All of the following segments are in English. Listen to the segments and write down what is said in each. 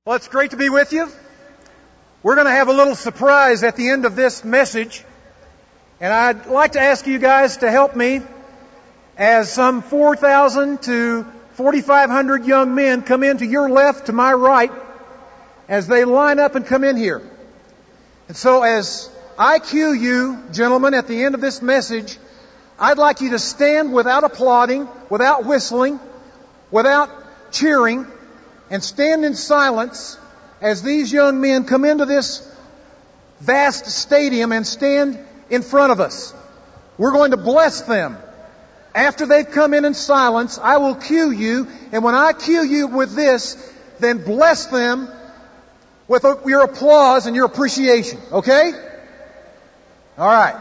Well, it's great to be with you. We're going to have a little surprise at the end of this message. And I'd like to ask you guys to help me as some 4,000 to 4,500 young men come in to your left, to my right, as they line up and come in here. And so as I cue you, gentlemen, at the end of this message, I'd like you to stand without applauding, without whistling, without cheering, and stand in silence as these young men come into this vast stadium and stand in front of us. We're going to bless them. After they've come in silence, I will cue you, and when I cue you with this, then bless them with your applause and your appreciation. Okay? All right.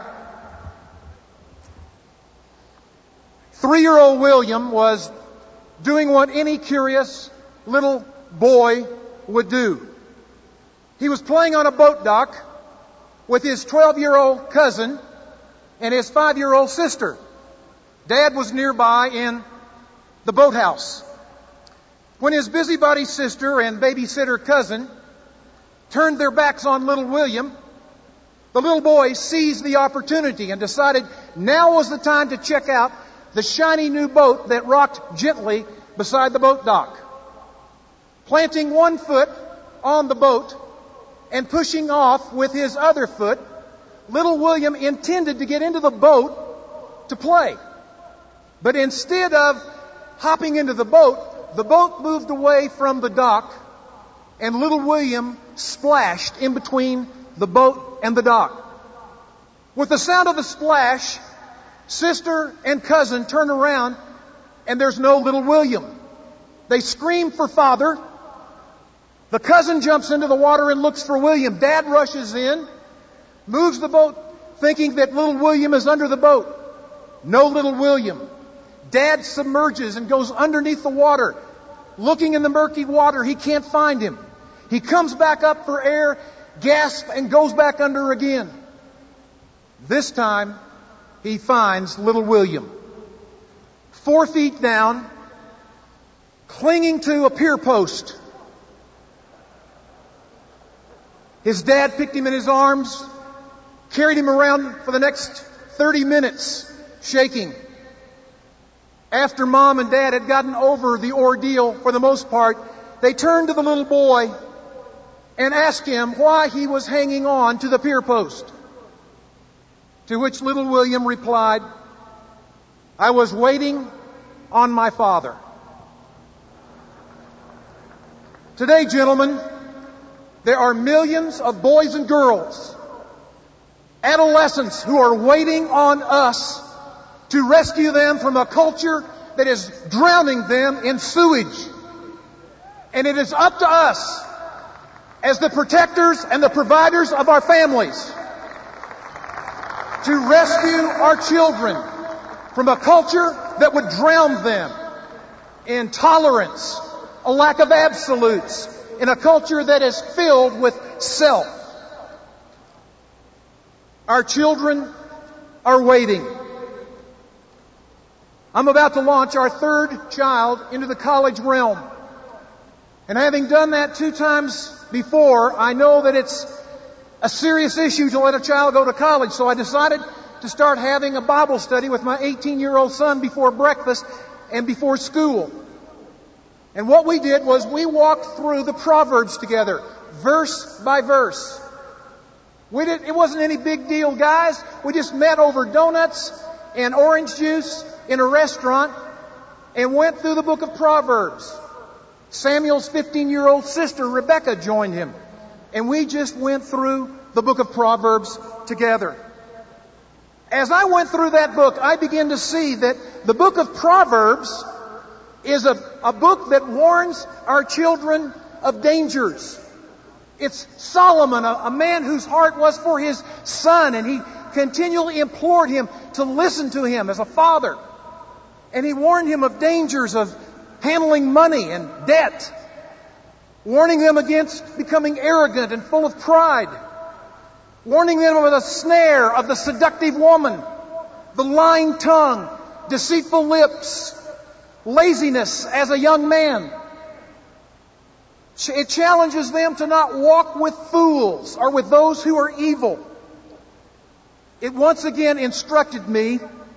3-year-old William was doing what any curious little boy would do. He was playing on a boat dock with his 12-year-old cousin and his 5-year-old sister. Dad was nearby in the boathouse. When his busybody sister and babysitter cousin turned their backs on little William, the little boy seized the opportunity and decided now was the time to check out the shiny new boat that rocked gently beside the boat dock. Planting one foot on the boat and pushing off with his other foot, little William intended to get into the boat to play. But instead of hopping into the boat moved away from the dock, and little William splashed in between the boat and the dock. With the sound of the splash, sister and cousin turn around, and there's no little William. They scream for father. The cousin jumps into the water and looks for William. Dad rushes in, moves the boat, thinking that little William is under the boat. No little William. Dad submerges and goes underneath the water. Looking in the murky water, he can't find him. He comes back up for air, gasps, and goes back under again. This time, he finds little William. 4 feet down, clinging to a pier post. His dad picked him in his arms, carried him around for the next 30 minutes, shaking. After Mom and Dad had gotten over the ordeal for the most part, they turned to the little boy and asked him why he was hanging on to the pier post. To which little William replied, "I was waiting on my father." Today, gentlemen, there are millions of boys and girls, adolescents who are waiting on us to rescue them from a culture that is drowning them in sewage. And it is up to us, as the protectors and the providers of our families, to rescue our children from a culture that would drown them in tolerance, a lack of absolutes, in a culture that is filled with self. Our children are waiting. I'm about to launch our 3rd child into the college realm. And having done that 2 times before, I know that it's a serious issue to let a child go to college. So I decided to start having a Bible study with my 18-year-old son before breakfast and before school. And what we did was we walked through the Proverbs together, verse by verse. It wasn't any big deal, guys. We just met over donuts and orange juice in a restaurant and went through the book of Proverbs. Samuel's 15-year-old sister, Rebecca, joined him. And we just went through the book of Proverbs together. As I went through that book, I began to see that the book of Proverbs is a book that warns our children of dangers. It's Solomon, a man whose heart was for his son, and he continually implored him to listen to him as a father. And he warned him of dangers of handling money and debt, warning them against becoming arrogant and full of pride, warning them of the snare of the seductive woman, the lying tongue, deceitful lips, laziness as a young man. It challenges them to not walk with fools or with those who are evil. It once again instructed me,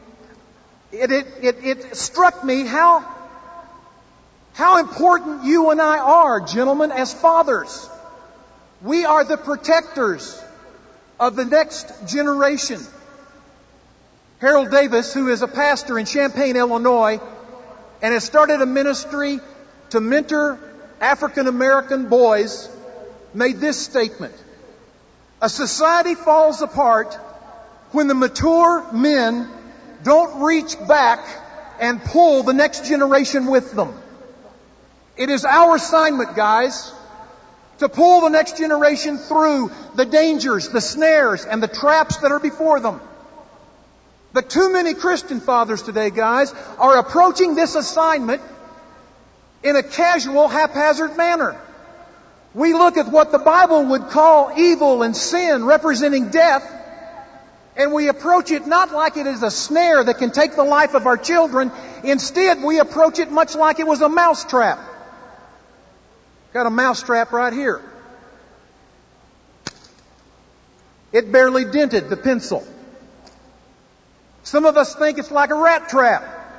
it struck me how important you and I are, gentlemen, as fathers. We are the protectors of the next generation. Harold Davis, who is a pastor in Champaign, Illinois, and has started a ministry to mentor African American boys, made this statement: a society falls apart when the mature men don't reach back and pull the next generation with them. It is our assignment, guys, to pull the next generation through the dangers, the snares, and the traps that are before them. But too many Christian fathers today, guys, are approaching this assignment in a casual, haphazard manner. We look at what the Bible would call evil and sin, representing death, and we approach it not like it is a snare that can take the life of our children. Instead, we approach it much like it was a mousetrap. Got a mousetrap right here. It barely dented the pencil. Some of us think it's like a rat trap.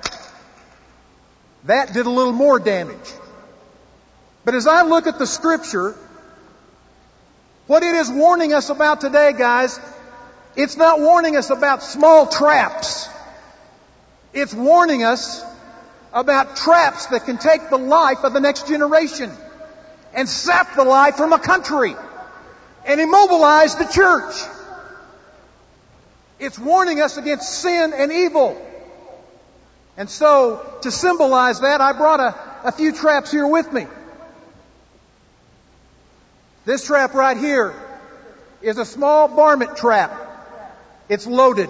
That did a little more damage. But as I look at the Scripture, what it is warning us about today, guys, it's not warning us about small traps. It's warning us about traps that can take the life of the next generation and sap the life from a country and immobilize the church. It's warning us against sin and evil. And so, to symbolize that, I brought a few traps here with me. This trap right here is a small varmint trap. It's loaded.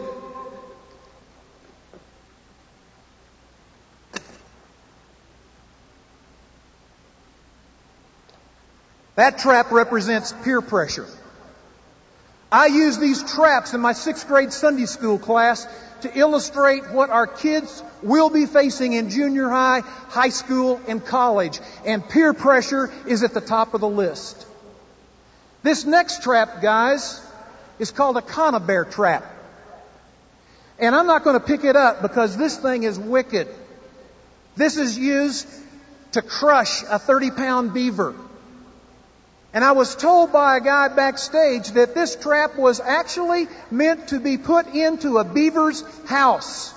That trap represents peer pressure. I use these traps in my 6th grade Sunday school class to illustrate what our kids will be facing in junior high, high school, and college. And peer pressure is at the top of the list. This next trap, guys, is called a conibear trap. And I'm not going to pick it up because this thing is wicked. This is used to crush a 30-pound beaver. And I was told by a guy backstage that this trap was actually meant to be put into a beaver's house.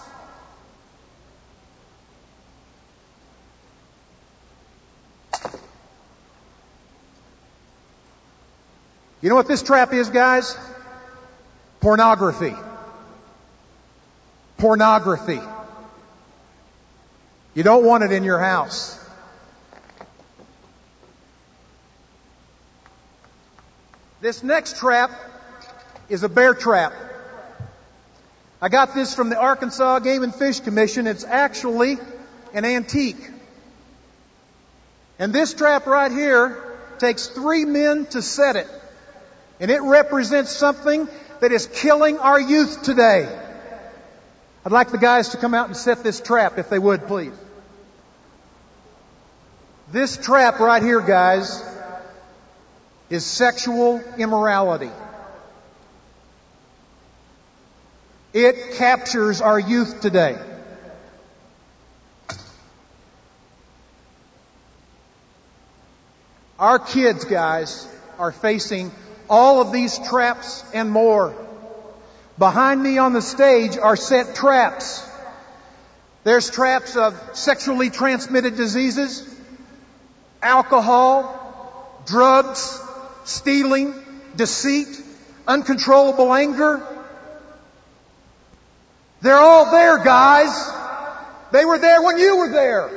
You know what this trap is, guys? Pornography. Pornography. You don't want it in your house. This next trap is a bear trap. I got this from the Arkansas Game and Fish Commission. It's actually an antique. And this trap right here takes 3 men to set it. And it represents something that is killing our youth today. I'd like the guys to come out and set this trap, if they would, please. This trap right here, guys, is sexual immorality. It captures our youth today. Our kids, guys, are facing all of these traps and more. Behind me on the stage are set traps. There's traps of sexually transmitted diseases, alcohol, drugs, stealing, deceit, uncontrollable anger. They're all there, guys. They were there when you were there.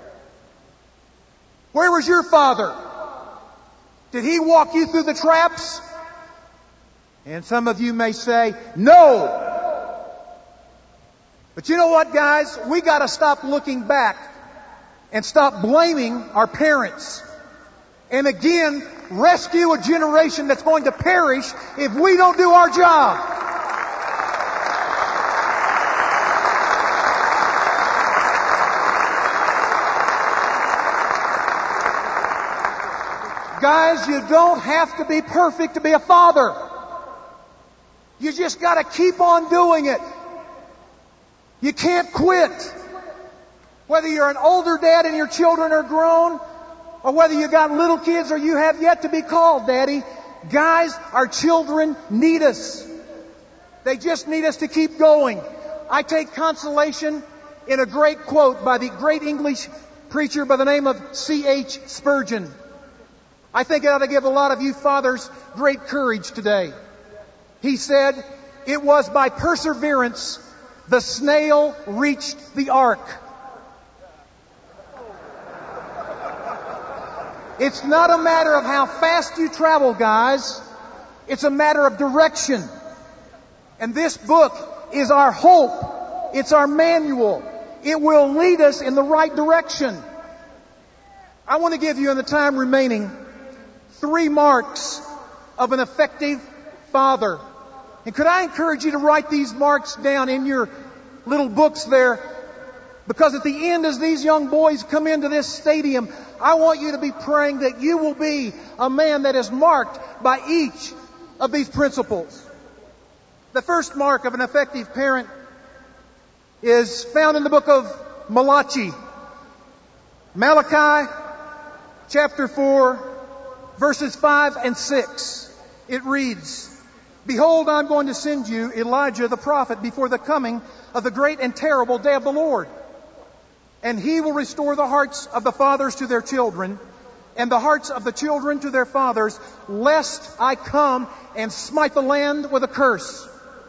Where was your father? Did he walk you through the traps? And some of you may say, no. But you know what, guys? We got to stop looking back and stop blaming our parents. And again, rescue a generation that's going to perish if we don't do our job. Guys, you don't have to be perfect to be a father. You just got to keep on doing it. You can't quit. Whether you're an older dad and your children are grown, or whether you got little kids or you have yet to be called daddy, guys, our children need us. They just need us to keep going. I take consolation in a great quote by the great English preacher by the name of C.H. Spurgeon. I think it ought to give a lot of you fathers great courage today. He said, "It was by perseverance the snail reached the ark." It's not a matter of how fast you travel, guys. It's a matter of direction. And this book is our hope. It's our manual. It will lead us in the right direction. I want to give you, in the time remaining, 3 marks of an effective father. And could I encourage you to write these marks down in your little books there? Because at the end, as these young boys come into this stadium, I want you to be praying that you will be a man that is marked by each of these principles. The first mark of an effective parent is found in the book of Malachi. Malachi chapter 4, verses 5 and 6. It reads, "Behold, I'm going to send you Elijah the prophet before the coming of the great and terrible day of the Lord. And he will restore the hearts of the fathers to their children, and the hearts of the children to their fathers, lest I come and smite the land with a curse."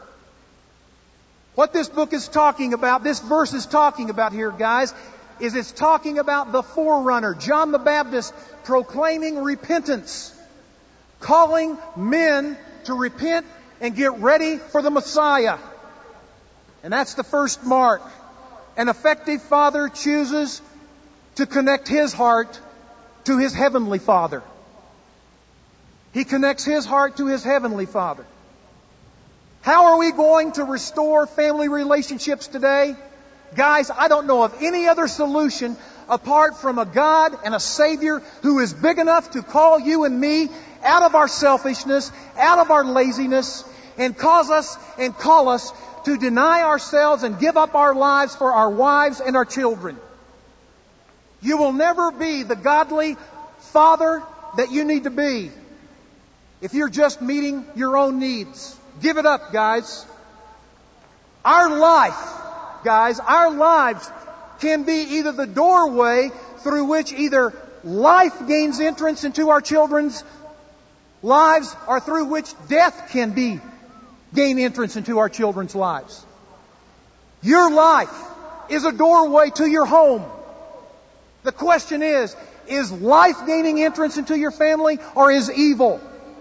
What this book is talking about, this verse is talking about here, guys, is it's talking about the forerunner, John the Baptist, proclaiming repentance, calling men to repent and get ready for the Messiah. And that's the first mark. An effective father chooses to connect his heart to his heavenly Father. He connects his heart to his heavenly Father. How are we going to restore family relationships today? Guys, I don't know of any other solution apart from a God and a Savior who is big enough to call you and me out of our selfishness, out of our laziness, and call us to deny ourselves and give up our lives for our wives and our children. You will never be the godly father that you need to be if you're just meeting your own needs. Give it up, guys. Our life, guys, our lives can be either the doorway through which either life gains entrance into our children's lives or through which death can gain entrance into our children's lives. Your life is a doorway to your home. The question is life gaining entrance into your family or is evil?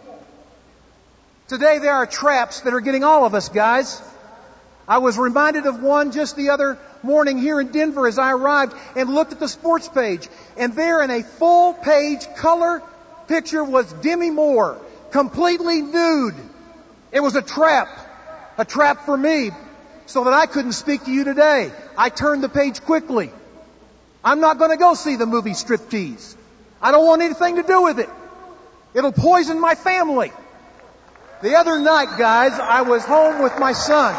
Today there are traps that are getting all of us, guys. I was reminded of one just the other morning here in Denver as I arrived and looked at the sports page. And there in a full-page color picture was Demi Moore, completely nude. It was a trap for me, so that I couldn't speak to you today. I turned the page quickly. I'm not going to go see the movie Striptease. I don't want anything to do with it. It'll poison my family. The other night, guys, I was home with my son.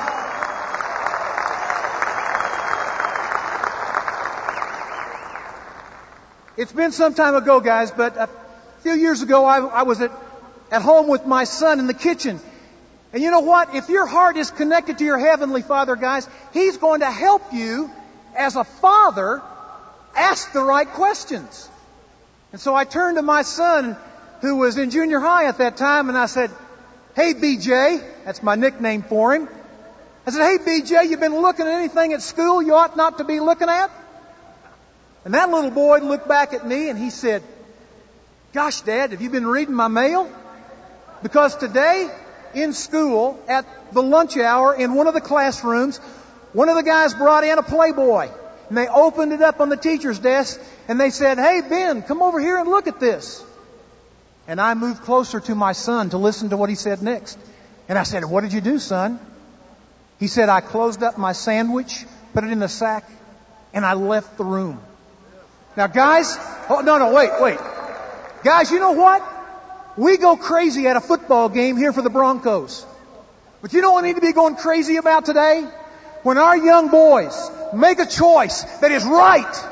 It's been some time ago, guys, but a few years ago I was at home with my son in the kitchen. And you know what? If your heart is connected to your Heavenly Father, guys, He's going to help you as a father ask the right questions. And so I turned to my son, who was in junior high at that time, and I said, "Hey, BJ," that's my nickname for him. I said, "Hey, BJ, you been looking at anything at school you ought not to be looking at?" And that little boy looked back at me and he said, "Gosh, Dad, have you been reading my mail? Because today in school at the lunch hour in one of the classrooms, one of the guys brought in a Playboy. And they opened it up on the teacher's desk and they said, 'Hey, Ben, come over here and look at this.'" And I moved closer to my son to listen to what he said next. And I said, "What did you do, son?" He said, "I closed up my sandwich, put it in the sack, and I left the room." Now, guys, wait. Guys, you know what? We go crazy at a football game here for the Broncos. But you know what we need to be going crazy about today? When our young boys make a choice that is right.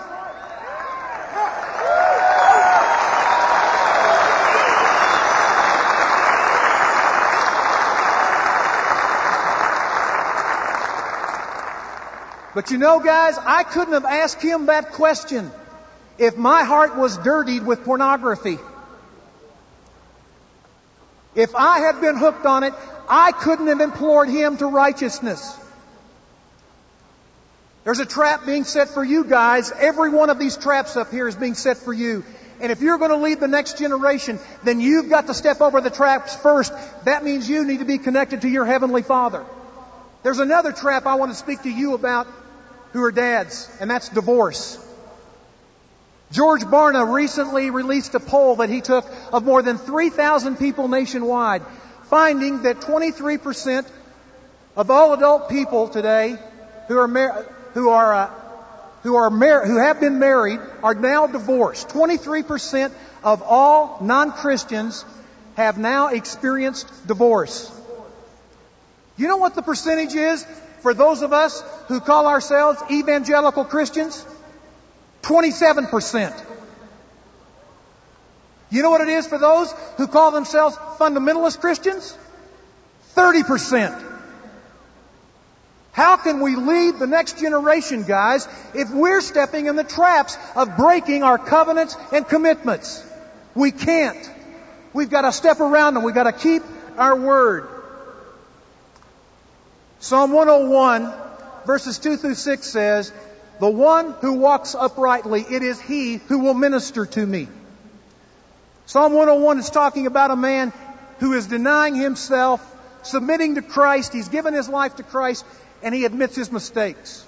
But you know, guys, I couldn't have asked him that question if my heart was dirtied with pornography. If I had been hooked on it, I couldn't have implored him to righteousness. There's a trap being set for you guys. Every one of these traps up here is being set for you. And if you're going to lead the next generation, then you've got to step over the traps first. That means you need to be connected to your Heavenly Father. There's another trap I want to speak to you about who are dads, and that's divorce. George Barna recently released a poll that he took of more than 3,000 people nationwide, finding that 23% of all adult people today who have been married are now divorced. 23% of all non-Christians have now experienced divorce. You know what the percentage is for those of us who call ourselves evangelical Christians? 27%. You know what it is for those who call themselves fundamentalist Christians? 30%. How can we lead the next generation, guys, if we're stepping in the traps of breaking our covenants and commitments? We can't. We've got to step around them. We've got to keep our word. Psalm 101, verses 2 through 6 says, "The one who walks uprightly, it is he who will minister to me." Psalm 101 is talking about a man who is denying himself, submitting to Christ. He's given his life to Christ, and he admits his mistakes.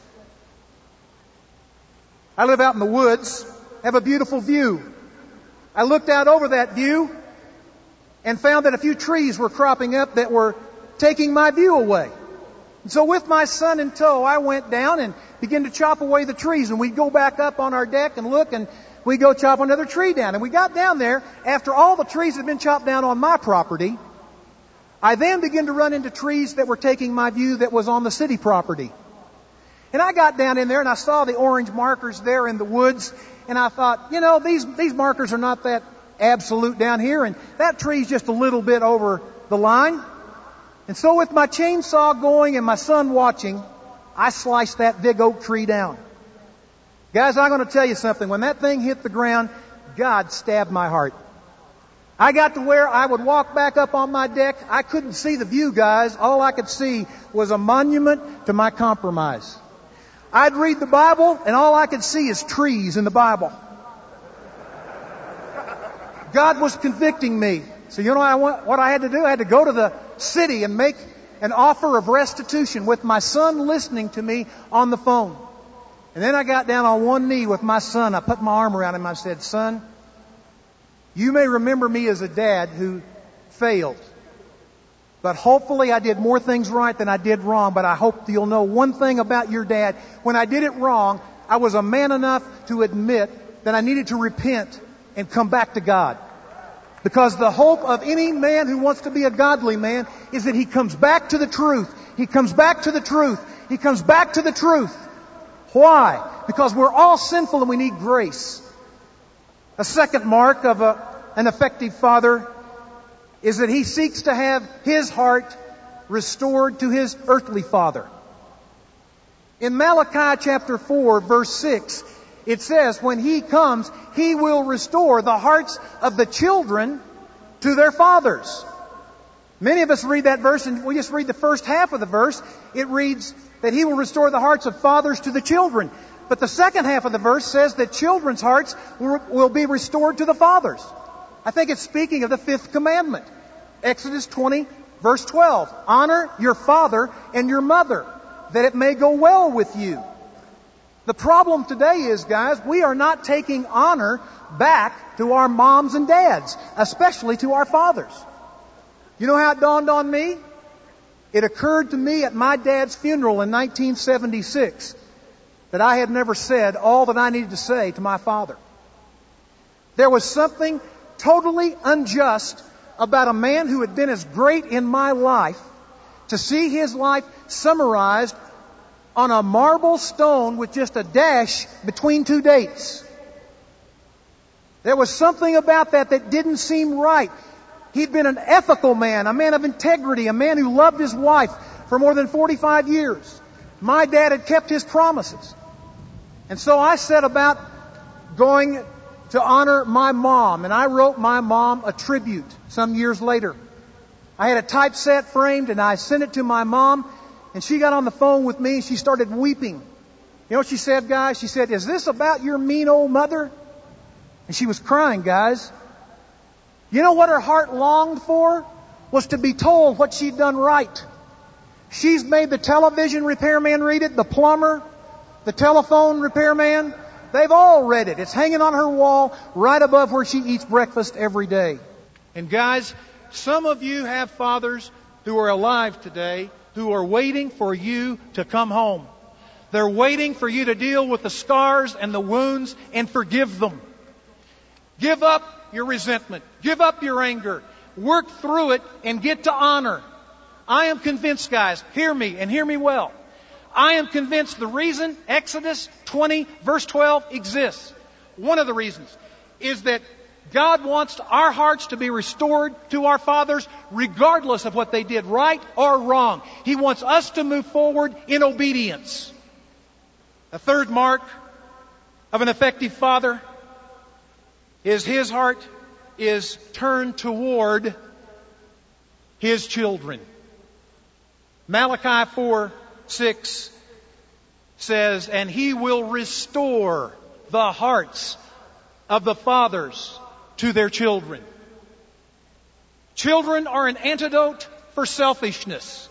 I live out in the woods, have a beautiful view. I looked out over that view and found that a few trees were cropping up that were taking my view away. And so with my son in tow, I went down and began to chop away the trees. And we'd go back up on our deck and look, and we'd go chop another tree down. And we got down there, after all the trees had been chopped down on my property, I then began to run into trees that were taking my view that was on the city property. And I got down in there and I saw the orange markers there in the woods. And I thought, you know, these markers are not that absolute down here. And that tree's just a little bit over the line. And so with my chainsaw going and my son watching, I sliced that big oak tree down. Guys, I'm going to tell you something. When that thing hit the ground, God stabbed my heart. I got to where I would walk back up on my deck. I couldn't see the view, guys. All I could see was a monument to my compromise. I'd read the Bible, and all I could see is trees in the Bible. God was convicting me. So you know what I had to do? I had to go to the city and make an offer of restitution with my son listening to me on the phone. And then I got down on one knee with my son. I put my arm around him. I said, "Son, you may remember me as a dad who failed. But hopefully I did more things right than I did wrong. But I hope you'll know one thing about your dad. When I did it wrong, I was a man enough to admit that I needed to repent and come back to God. Because the hope of any man who wants to be a godly man is that he comes back to the truth. He comes back to the truth. He comes back to the truth. Why? Because we're all sinful and we need grace. A second mark of an effective father is that he seeks to have his heart restored to his earthly father. In Malachi chapter 4, verse 6, it says, when he comes, he will restore the hearts of the children to their fathers. Many of us read that verse and we just read the first half of the verse. It reads that he will restore the hearts of fathers to the children. But the second half of the verse says that children's hearts will be restored to the fathers. I think it's speaking of the fifth commandment. Exodus 20, verse 12. Honor your father and your mother, that it may go well with you. The problem today is, guys, we are not taking honor back to our moms and dads, especially to our fathers. You know how it dawned on me? It occurred to me at my dad's funeral in 1976 that I had never said all that I needed to say to my father. There was something totally unjust about a man who had been as great in my life to see his life summarized on a marble stone with just a dash between two dates. There was something about that didn't seem right. He'd been an ethical man, a man of integrity, a man who loved his wife for more than 45 years. My dad had kept his promises. And so I set about going to honor my mom, and I wrote my mom a tribute some years later. I had a typeset framed, and I sent it to my mom, and she got on the phone with me, and she started weeping. You know what she said, guys? She said, "Is this about your mean old mother?" And she was crying, guys. You know what her heart longed for? Was to be told what she'd done right. She's made the television repairman read it, the plumber, the telephone repairman. They've all read it. It's hanging on her wall right above where she eats breakfast every day. And guys, some of you have fathers who are alive today who are waiting for you to come home. They're waiting for you to deal with the scars and the wounds and forgive them. Give up your resentment. Give up your anger. Work through it and get to honor. I am convinced, guys, hear me and hear me well. I am convinced the reason Exodus 20 verse 12 exists, one of the reasons, is that God wants our hearts to be restored to our fathers regardless of what they did right or wrong. He wants us to move forward in obedience. The third mark of an effective father is his heart is turned toward his children. Malachi 4:6 says, "And he will restore the hearts of the fathers to their children." Children are an antidote for selfishness.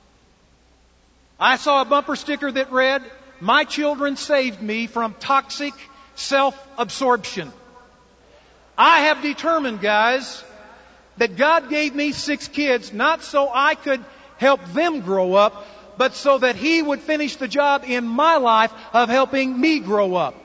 I saw a bumper sticker that read, "My children saved me from toxic self-absorption." I have determined, guys, that God gave me 6 kids not so I could help them grow up, but so that He would finish the job in my life of helping me grow up.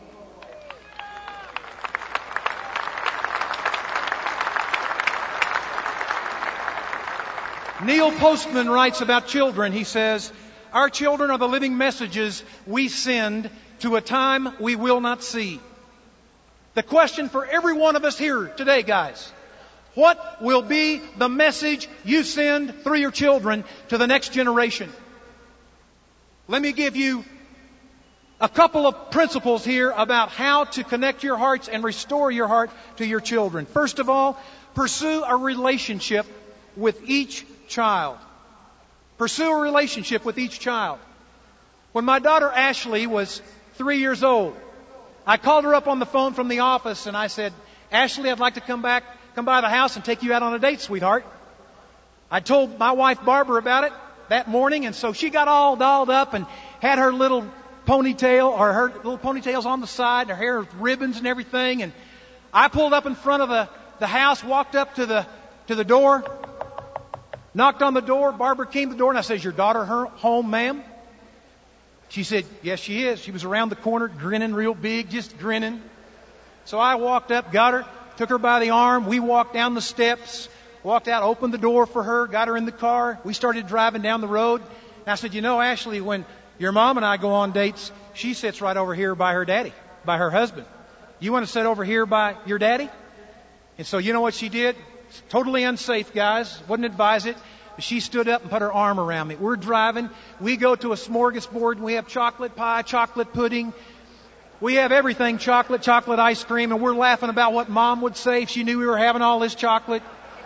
Neil Postman writes about children. He says, "Our children are the living messages we send to a time we will not see." The question for every one of us here today, guys, what will be the message you send through your children to the next generation? Let me give you a couple of principles here about how to connect your hearts and restore your heart to your children. First of all, pursue a relationship with each child. Pursue a relationship with each child. When my daughter Ashley was 3 years old, I called her up on the phone from the office and I said, "Ashley, I'd like to come by the house and take you out on a date, sweetheart." I told my wife Barbara about it that morning, and so she got all dolled up and had her little ponytail, or her little ponytails on the side, her hair with ribbons and everything. And I pulled up in front of the house, walked up to the door, knocked on the door. Barbara came to the door and I said, "Is your daughter home, ma'am?" She said, "Yes, she is." She was around the corner, grinning real big, just grinning. So I walked up, got her, took her by the arm. We walked down the steps, walked out, opened the door for her, got her in the car. We started driving down the road. And I said, "You know, Ashley, when your mom and I go on dates, she sits right over here by her daddy, by her husband. You want to sit over here by your daddy?" And so you know what she did? It's totally unsafe, guys. Wouldn't advise it. She stood up and put her arm around me. We're driving. We go to a smorgasbord and we have chocolate pie, chocolate pudding. We have everything chocolate ice cream, and we're laughing about what Mom would say if she knew we were having all this chocolate.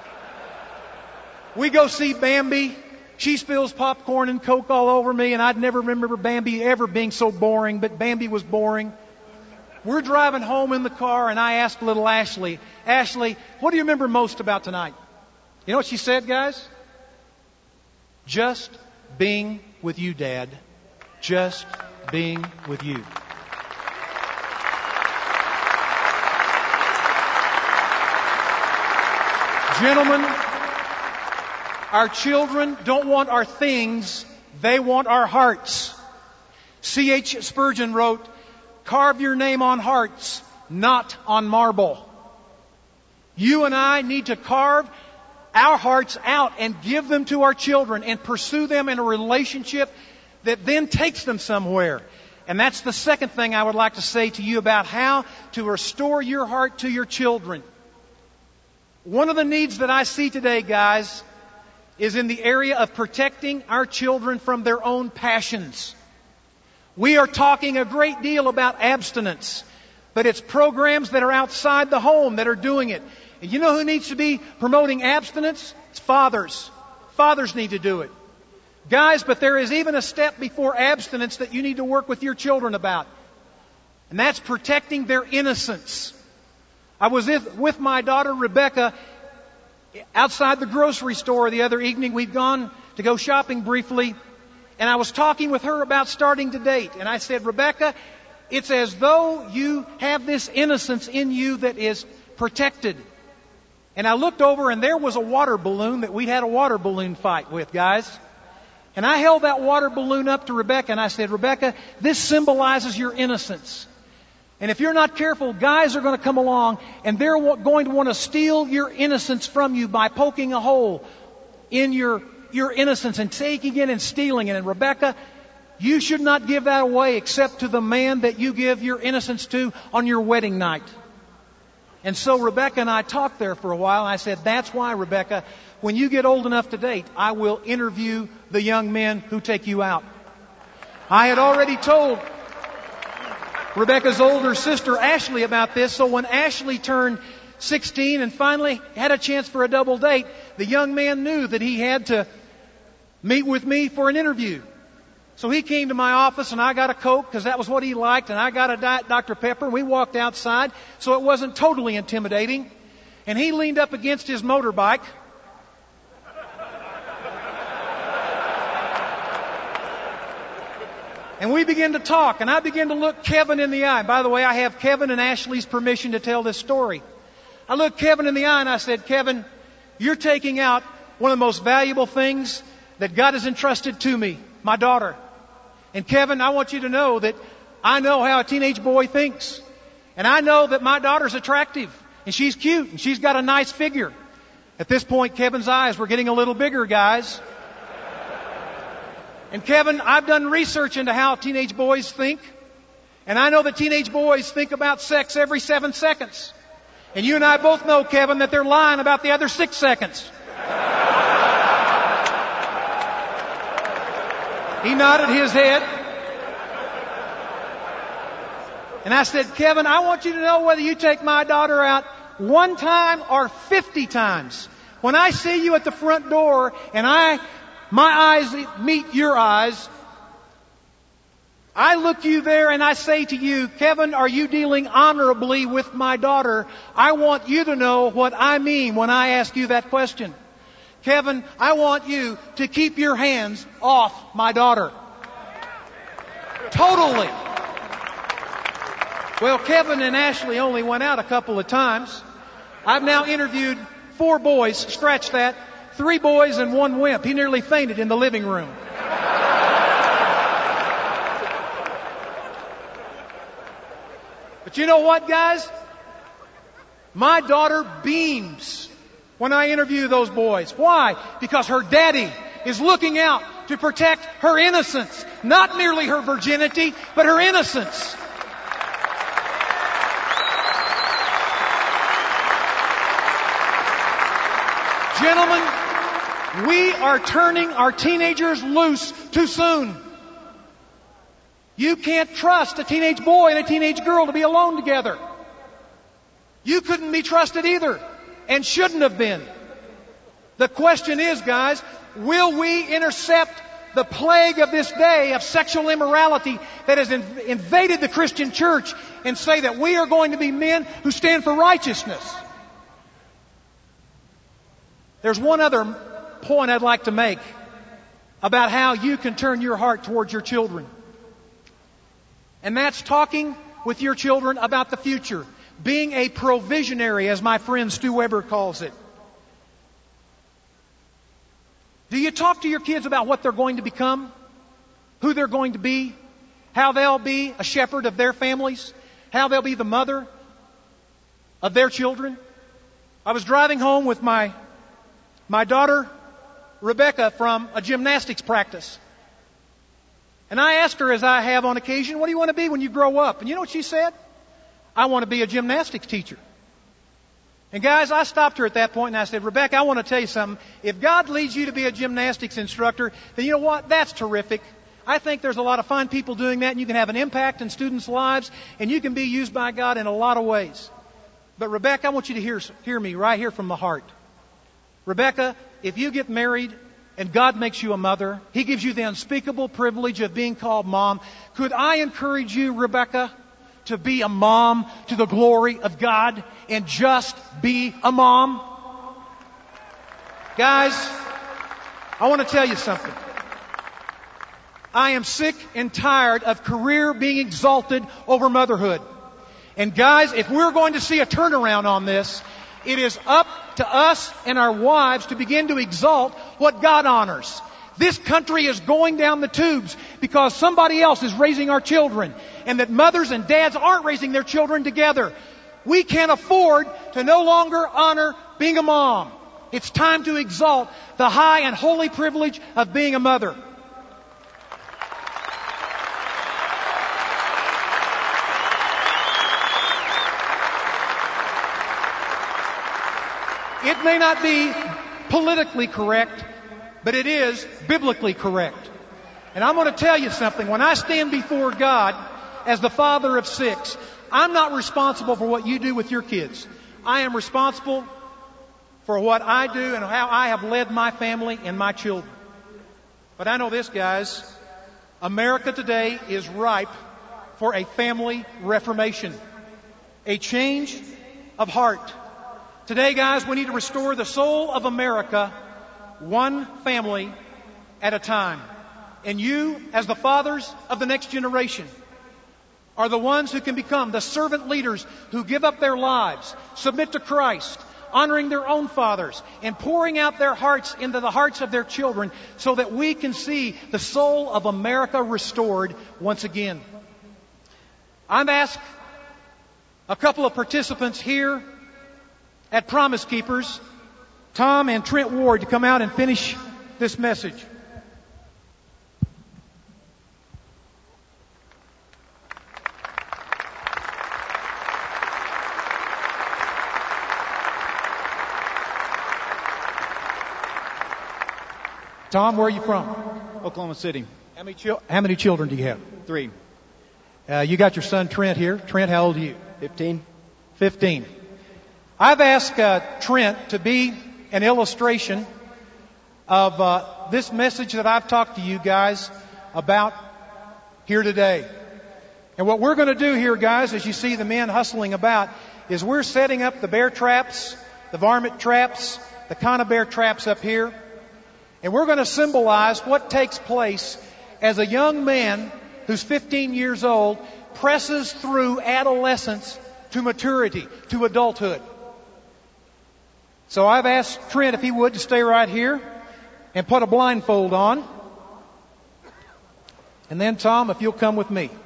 We go see Bambi. She spills popcorn and Coke all over me, and I'd never remember Bambi ever being so boring, but Bambi was boring. We're driving home in the car, and I asked little Ashley, "Ashley, what do you remember most about tonight?" You know what she said, guys? "Just being with you, Dad. Just being with you." Gentlemen, our children don't want our things, they want our hearts. C.H. Spurgeon wrote, "Carve your name on hearts, not on marble." You and I need to carve our hearts out and give them to our children and pursue them in a relationship that then takes them somewhere. And that's the second thing I would like to say to you about how to restore your heart to your children. One of the needs that I see today, guys, is in the area of protecting our children from their own passions. We are talking a great deal about abstinence, but it's programs that are outside the home that are doing it. And you know who needs to be promoting abstinence? It's fathers. Fathers need to do it. Guys, but there is even a step before abstinence that you need to work with your children about. And that's protecting their innocence. I was with my daughter Rebecca outside the grocery store the other evening. We'd gone to go shopping briefly, and I was talking with her about starting to date. And I said, Rebecca, it's as though you have this innocence in you that is protected. And I looked over, and there was a water balloon that we'd had a water balloon fight with, guys. And I held that water balloon up to Rebecca, and I said, Rebecca, this symbolizes your innocence. And if you're not careful, guys are going to come along, and they're going to want to steal your innocence from you by poking a hole in your innocence and taking it and stealing it. And Rebecca, you should not give that away except to the man that you give your innocence to on your wedding night. And so Rebecca and I talked there for a while. I said, that's why, Rebecca, when you get old enough to date, I will interview the young men who take you out. I had already told Rebecca's older sister, Ashley, about this. So when Ashley turned 16 and finally had a chance for a double date, the young man knew that he had to meet with me for an interview. So he came to my office, and I got a Coke because that was what he liked, and I got a Diet Dr. Pepper, and we walked outside so it wasn't totally intimidating. And he leaned up against his motorbike. And we began to talk, and I began to look Kevin in the eye. By the way, I have Kevin and Ashley's permission to tell this story. I looked Kevin in the eye, and I said, Kevin, you're taking out one of the most valuable things that God has entrusted to me, my daughter. And Kevin, I want you to know that I know how a teenage boy thinks. And I know that my daughter's attractive, and she's cute, and she's got a nice figure. At this point, Kevin's eyes were getting a little bigger, guys. And Kevin, I've done research into how teenage boys think. And I know that teenage boys think about sex every 7 seconds. And you and I both know, Kevin, that they're lying about the other 6 seconds. He nodded his head. And I said, Kevin, I want you to know whether you take my daughter out 1 time or 50 times. When I see you at the front door and my eyes meet your eyes, I look you there and I say to you, Kevin, are you dealing honorably with my daughter? I want you to know what I mean when I ask you that question. Kevin, I want you to keep your hands off my daughter. Totally. Well, Kevin and Ashley only went out a couple of times. I've now interviewed 4 boys, scratch that, 3 boys and 1 wimp. He nearly fainted in the living room. But you know what, guys? My daughter beams when I interview those boys. Why? Because her daddy is looking out to protect her innocence. Not merely her virginity, but her innocence. Gentlemen, we are turning our teenagers loose too soon. You can't trust a teenage boy and a teenage girl to be alone together. You couldn't be trusted either, and shouldn't have been. The question is, guys, will we intercept the plague of this day of sexual immorality that has invaded the Christian church and say that we are going to be men who stand for righteousness? There's one other point I'd like to make about how you can turn your heart towards your children. And that's talking with your children about the future. Being a provisionary, as my friend Stu Weber calls it. Do you talk to your kids about what they're going to become? Who they're going to be? How they'll be a shepherd of their families? How they'll be the mother of their children? I was driving home with my daughter, Rebecca, from a gymnastics practice. And I asked her, as I have on occasion, what do you want to be when you grow up? And you know what she said? I want to be a gymnastics teacher. And guys, I stopped her at that point and I said, Rebecca, I want to tell you something. If God leads you to be a gymnastics instructor, then you know what? That's terrific. I think there's a lot of fine people doing that, and you can have an impact in students' lives, and you can be used by God in a lot of ways. But Rebecca, I want you to hear me right here from the heart. Rebecca, if you get married and God makes you a mother, He gives you the unspeakable privilege of being called mom. Could I encourage you, Rebecca, to be a mom to the glory of God and just be a mom? Guys, I want to tell you something. I am sick and tired of career being exalted over motherhood. And guys, if we're going to see a turnaround on this, it is up to us and our wives to begin to exalt what God honors. This country is going down the tubes because somebody else is raising our children, and that mothers and dads aren't raising their children together. We can't afford to no longer honor being a mom. It's time to exalt the high and holy privilege of being a mother. It may not be politically correct, but it is biblically correct. And I'm going to tell you something. When I stand before God as the father of 6, I'm not responsible for what you do with your kids. I am responsible for what I do and how I have led my family and my children. But I know this, guys. America today is ripe for a family reformation, a change of heart. Today, guys, we need to restore the soul of America one family at a time. And you, as the fathers of the next generation, are the ones who can become the servant leaders who give up their lives, submit to Christ, honoring their own fathers, and pouring out their hearts into the hearts of their children so that we can see the soul of America restored once again. I've asked a couple of participants here at Promise Keepers, Tom and Trent Ward, to come out and finish this message. Tom, where are you from? Oklahoma City. How many children do you have? 3. You got your son Trent here. Trent, how old are you? 15. 15. I've asked Trent to be an illustration of this message that I've talked to you guys about here today. And what we're going to do here, guys, as you see the men hustling about, is we're setting up the bear traps, the varmint traps, the conibear traps up here. And we're going to symbolize what takes place as a young man who's 15 years old presses through adolescence to maturity, to adulthood. So I've asked Trent if he would to stay right here and put a blindfold on. And then, Tom, if you'll come with me.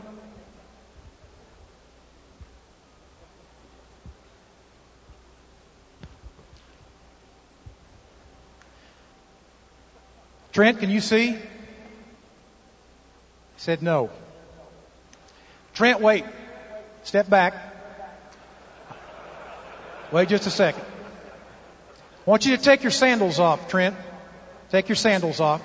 Trent, can you see? He said no. Trent, wait. Step back. Wait just a second. I want you to take your sandals off, Trent. Take your sandals off.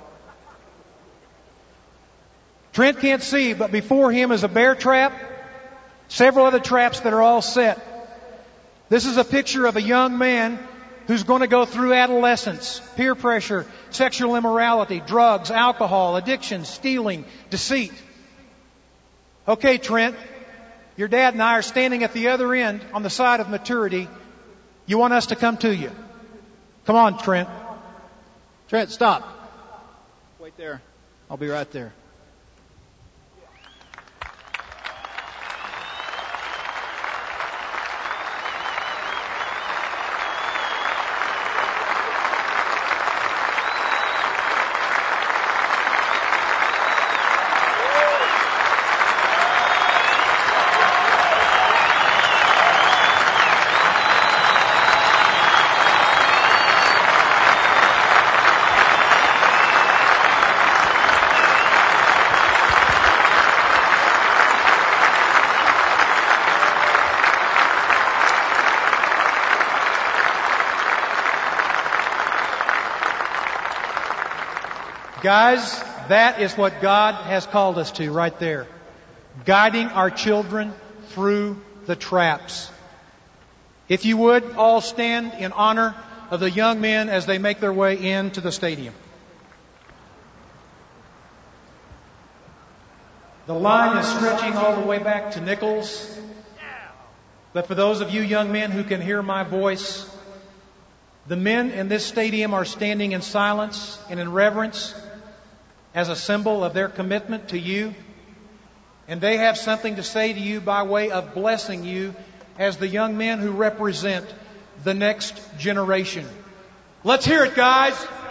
Trent can't see, but before him is a bear trap, several other traps that are all set. This is a picture of a young man who's going to go through adolescence, peer pressure, sexual immorality, drugs, alcohol, addiction, stealing, deceit. Okay, Trent, your dad and I are standing at the other end on the side of maturity. You want us to come to you. Come on, Trent. Trent, stop. Wait there. I'll be right there. Guys, that is what God has called us to right there. Guiding our children through the traps. If you would, all stand in honor of the young men as they make their way into the stadium. The line is stretching all the way back to Nichols. But for those of you young men who can hear my voice, the men in this stadium are standing in silence and in reverence as a symbol of their commitment to you. And they have something to say to you by way of blessing you as the young men who represent the next generation. Let's hear it, guys.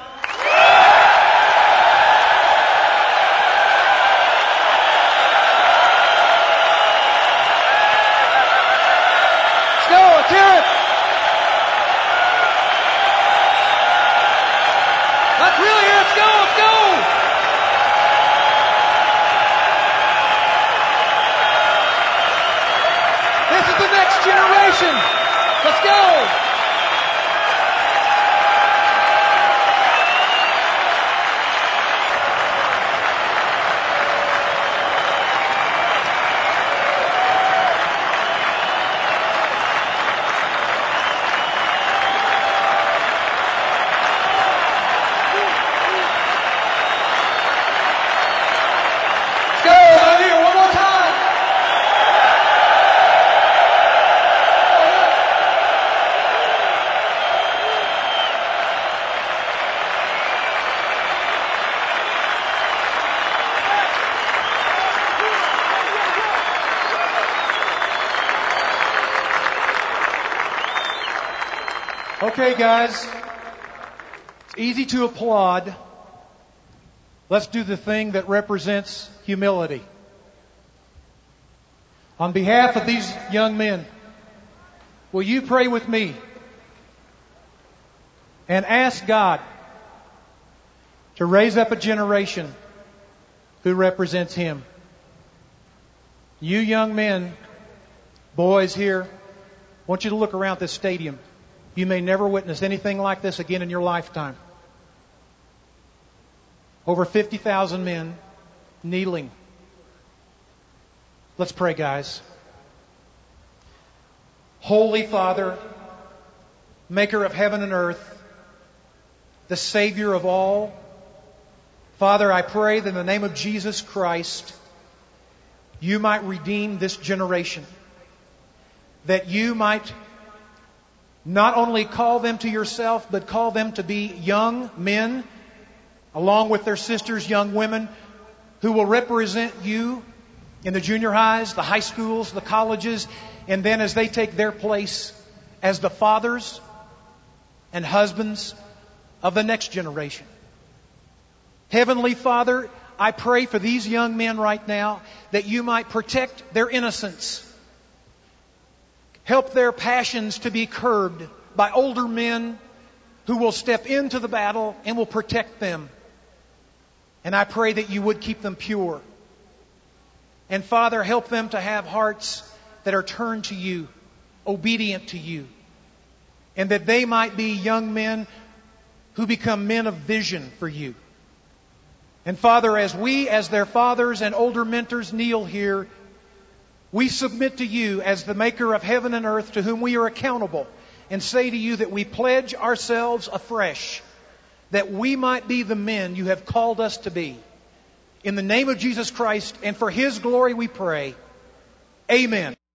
Let's go. Let's hear it. Let's really hear it. Let's go. Let's go. This is the next generation. Let's go. Okay, guys, it's easy to applaud. Let's do the thing that represents humility. On behalf of these young men, will you pray with me and ask God to raise up a generation who represents Him? You young men, boys here, I want you to look around this stadium. You may never witness anything like this again in your lifetime. Over 50,000 men kneeling. Let's pray, guys. Holy Father, Maker of heaven and earth, the Savior of all, Father, I pray that in the name of Jesus Christ, you might redeem this generation. That you might not only call them to yourself, but call them to be young men, along with their sisters, young women, who will represent you in the junior highs, the high schools, the colleges, and then as they take their place as the fathers and husbands of the next generation. Heavenly Father, I pray for these young men right now that you might protect their innocence. Help their passions to be curbed by older men who will step into the battle and will protect them. And I pray that you would keep them pure. And Father, help them to have hearts that are turned to you, obedient to you. And that they might be young men who become men of vision for you. And Father, as we, as their fathers and older mentors, kneel here, we submit to you as the Maker of heaven and earth, to whom we are accountable, and say to you that we pledge ourselves afresh that we might be the men you have called us to be. In the name of Jesus Christ and for His glory we pray. Amen.